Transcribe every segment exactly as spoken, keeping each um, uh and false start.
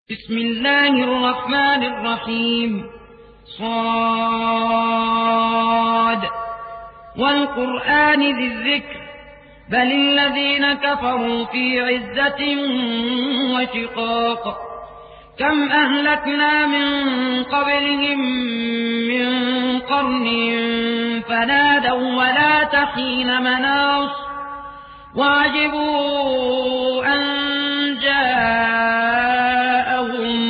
بسم الله الرحمن الرحيم. صاد والقرآن ذي الذكر بل الذين كفروا في عزة وشقاق كم أهلكنا من قبلهم من قرن فنادوا ولا تحين مناص وعجبوا أن جاءهم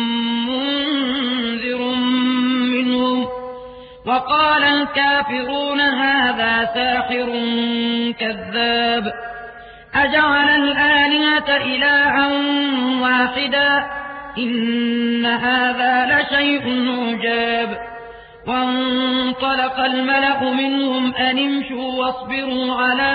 منذر منهم وقال الكافرون هذا ساحر كذاب أجعل الآلهة إلها واحدا إن هذا لشيء عجاب وانطلق الملأ منهم أن امشوا واصبروا على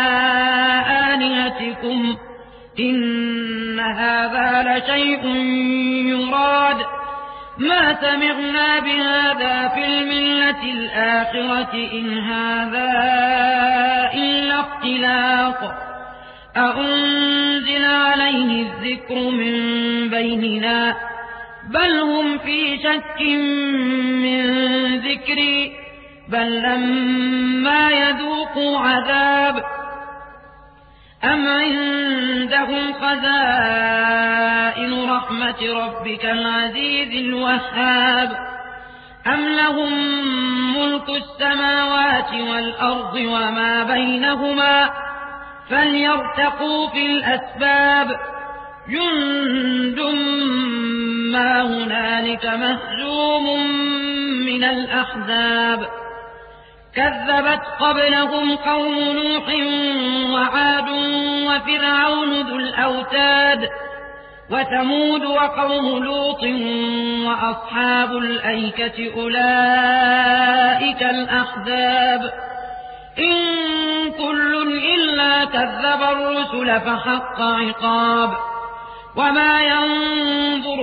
آلهتكم إن هذا لشيء يراد ما سمعنا بهذا في الملة الآخرة إن هذا إلا اختلاق أأنزل عليه الذكر من بيننا بل هم في شك من ذكري بل لما يذوقوا عذاب أم عندهم خزائن رحمة ربك العزيز الوهاب أم لهم ملك السماوات والأرض وما بينهما فليرتقوا في الأسباب جند ما هنالك مهزوم من الأحزاب كذبت قبلهم قوم نوح وعاد وفرعون ذو الأوتاد وثمود وقوم لوط وأصحاب الأيكة أولئك الأحزاب إن كل إلا كذب الرسل فحق عقاب وما ينظر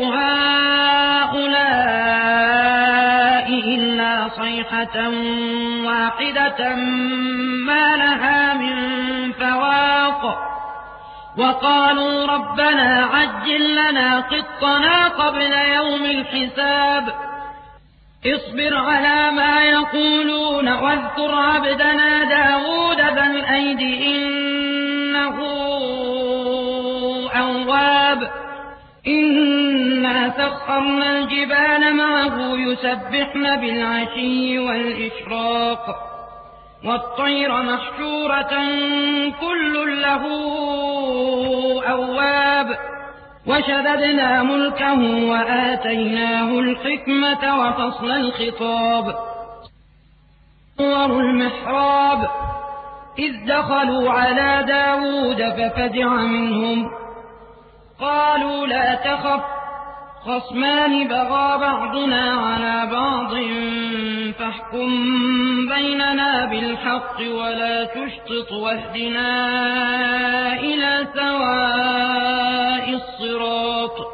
هؤلاء إلا صيحة واحدة ما لها من فواق وقالوا ربنا عجل لنا قطنا قبل يوم الحساب اصبر على ما يقولون واذكر عبدنا داود ذا الأيد إنه أواب إنا سخرنا الجبال معه يسبحن بالعشي والإشراق والطير محشورة كل له أواب وشددنا ملكه وآتيناه الحكمة وفصل الخطاب صور المحراب إذ دخلوا على داود ففزع منهم قالوا لا تخف خصمان بغى بعضنا على بعض فاحكم بيننا بالحق ولا تشطط واهدنا إلى سواء الصراط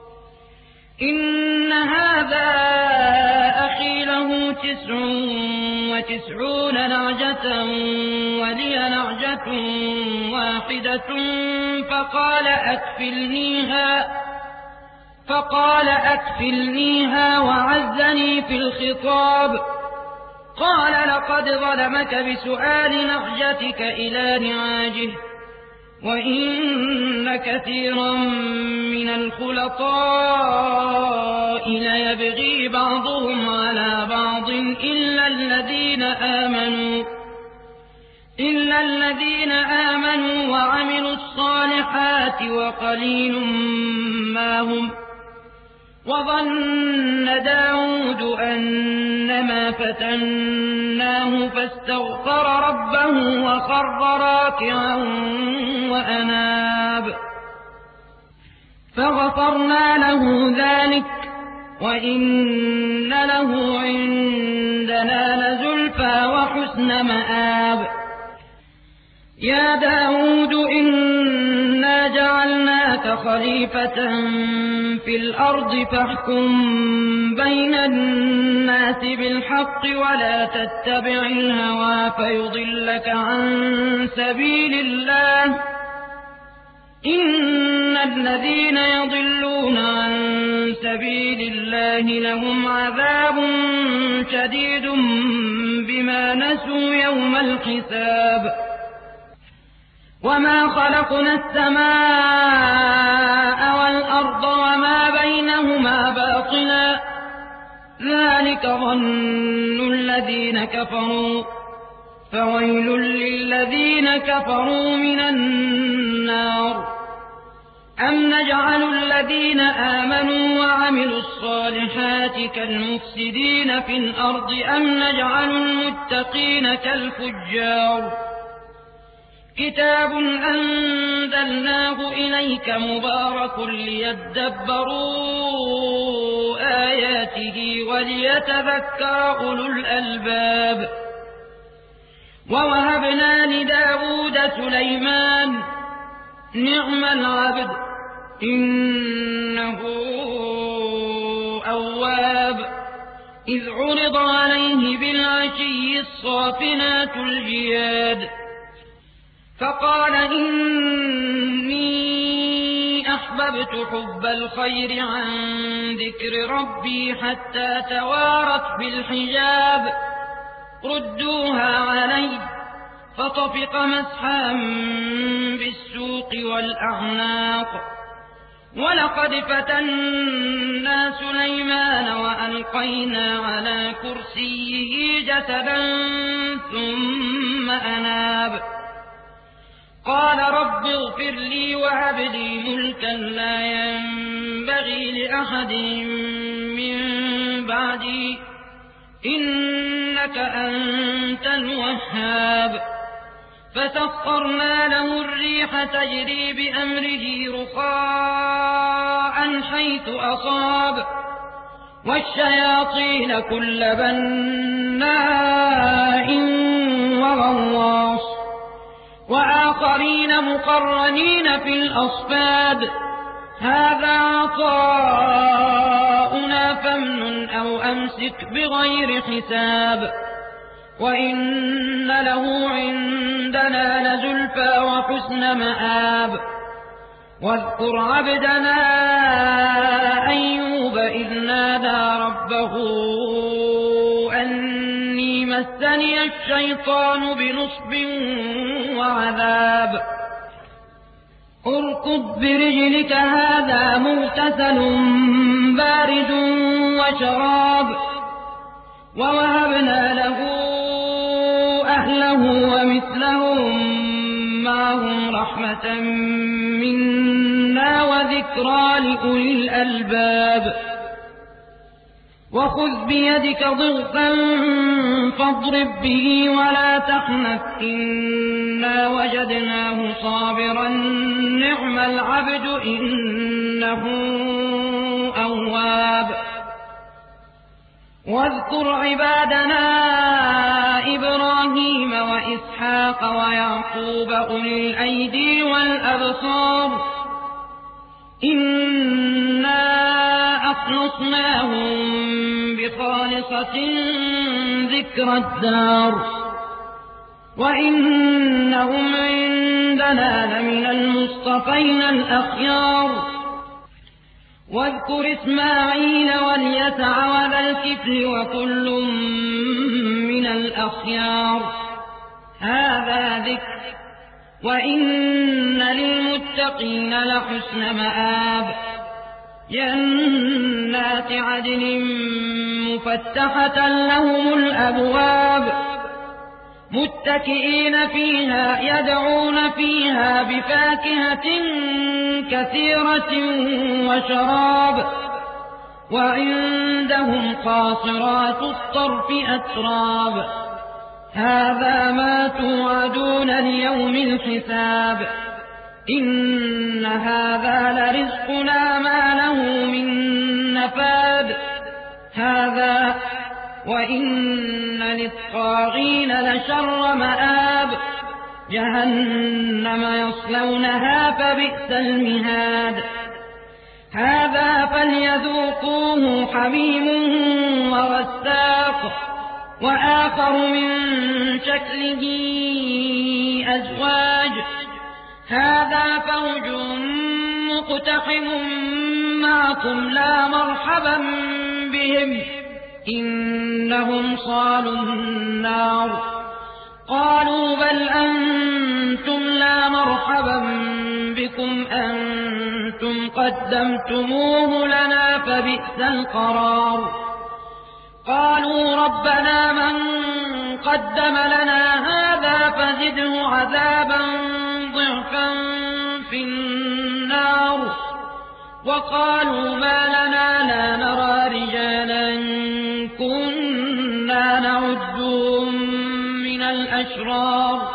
إن هذا أخي له تسع وتسعون نعجة ولي نعجة واحدة فقال أكفلنيها فقال أكفلنيها وعزني في الخطاب قال لقد ظلمك بسؤال نعجتك إلى نعاجه وإن كثيرا من الخلطاء ليبغي بعضهم على بعض إلا الذين آمنوا إلا الذين آمنوا وعملوا الصالحات وقليل ما هم وظن داود أنما فتناه فاستغفر ربه وخر راكعا وأناب فغفرنا له ذلك وإن له عندنا لزلفى وحسن مآب يا داود إنا جعلناك خليفة في الأرض فاحكم بين الناس بالحق ولا تتبع الهوى فيضلك عن سبيل الله إن الذين يضلون عن الله لهم عذاب شديد بما نسوا يوم الحساب وما خلقنا السماء والأرض وما بينهما باطلا ذلك ظن الذين كفروا فويل للذين كفروا من النار أم نجعل الذين آمنوا وعملوا الصالحات كالمفسدين في الأرض أم نجعل المتقين كالفجار كتاب أنزلناه إليك مبارك ليدبروا آياته وليتذكر أولو الألباب ووهبنا لداود سليمان نعم العبد إنه أواب إذ عرض عليه بالعشي الصافنات الجياد فقال إني أحببت حب الخير عن ذكر ربي حتى توارت بالحجاب ردوها علي فطفق مسحا بالسوق والأعناق ولقد فتنا سليمان وألقينا على كرسيه جسدا ثم أناب قال رب اغفر لي وهب لي ملكا لا ينبغي لأحد من بعدي إنك أنت الوهاب فسخرنا له الريح تجري بأمره رخاء حيث أصاب والشياطين كل بناء وغواص وآخرين مقرنين في الأصفاد هذا عطاؤنا فامنن أو أمسك بغير حساب وإن له عندنا لزلفى وحسن مآب واذكر عبدنا أيوب إذ نادى ربه أني مسني الشيطان بنصب وعذاب اركض برجلك هذا مغتسل بارد وشراب ووهبنا له أهله ومثلهم معهم رحمة منا وذكرى لأولي الألباب وخذ بيدك ضغثا فاضرب به ولا تحنث إنا وجدناه صابرا نعم العبد إنه أواب واذكر عبادنا إبراهيم وإسحاق ويعقوب أولي الأيدي والأبصار إنا أخلصناهم بخالصة ذكر الدار وإنهم عندنا لمن المصطفين الأخيار واذكر إسماعيل واليسع وذا الكفل وكل من الأخيار هذا ذكر وإن للمتقين لحسن مآب جنات عدن مفتحة لهم الأبواب متكئين فيها يدعون فيها بفاكهة كثيرة وشراب وعندهم قاصرات الطرف أتراب هذا ما توعدون ليوم الحساب إن هذا لرزقنا ما له من نفاد هذا وإن للطاغين لشر مآب جهنم يصلونها فبئس المهاد هذا فليذوقوه حميم وغساق وآخر من شكله أزواج هذا فوج مقتحم معكم لا مرحبا بهم إنهم صالوا النار قالوا بل أنتم لا مرحبا بكم أنتم قدمتموه لنا فبئس القرار قالوا ربنا من قدم لنا هذا فزده عذابا ضعفا في النار وقالوا ما لنا لا نرى رجالا كنا نعدهم من الأشرار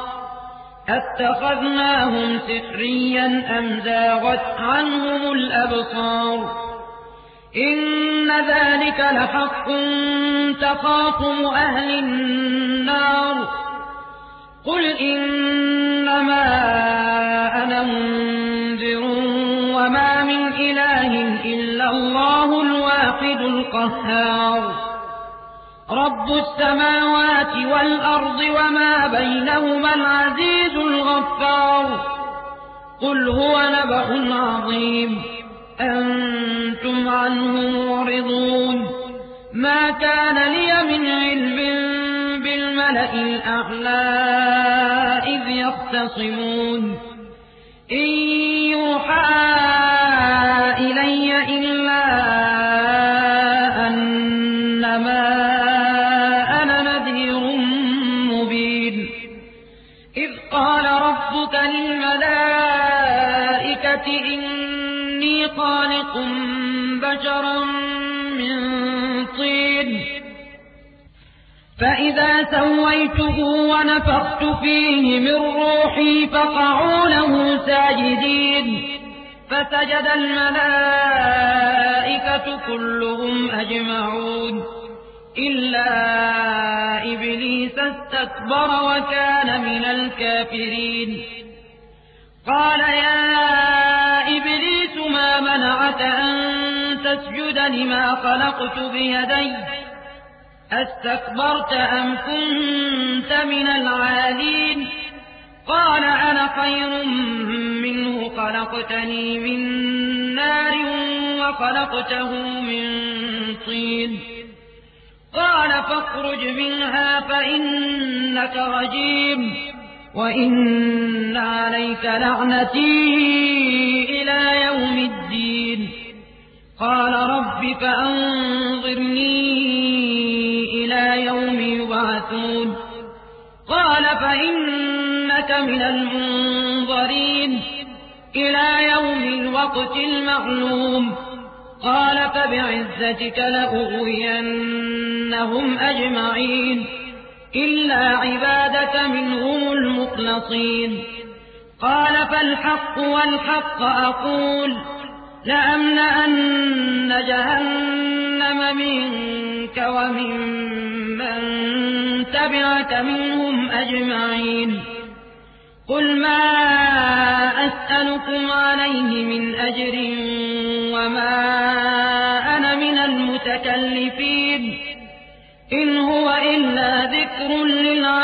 أتخذناهم سخريا أم زاغت عنهم الأبصار إن ذلك لحق تخاصم أهل النار قل إنما أنا منذر وما من إله إلا الله الواحد القهار رب السماوات والأرض وما بينهما العزيز الغفار قل هو نبأ عظيم أنتم عنه معرضون ما كان لي من علم بالملأ الأعلى إذ يختصمون إن يوحى إلي إلا أنما أنا نذير مبين إذ قال ربك للملائكة إني خالق بشرا من طين فإذا سويته ونفخت فيه من روحي فقعوا له ساجدين فسجد الملائكة كلهم أجمعون إلا إبليس استكبر وكان من الكافرين قال يا إبليس ما منعك أن تسجد لما خلقت بيدي أستكبرت أم كنت من العالين قال أنا خير منه خلقتني من نار وخلقته من طين قال فاخرج منها فإنك رجيم وإن عليك لعنتي إلى يوم الدين قال رب فأنظرني إلى يوم يبعثون قال فإنك من المنظرين إلى يوم الوقت المعلوم قال فبعزتك لأغوينهم أجمعين إلا عبادك منهم المخلصين قال فالحق والحق أقول لأملأن جهنم منك وممن تبعك منهم أجمعين قل ما أسألكم عليه من أجر وما أنا من المتكلفين إن هو إلا ذكر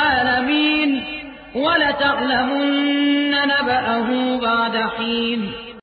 للعالمين ولتعلمن نبأه بعد حين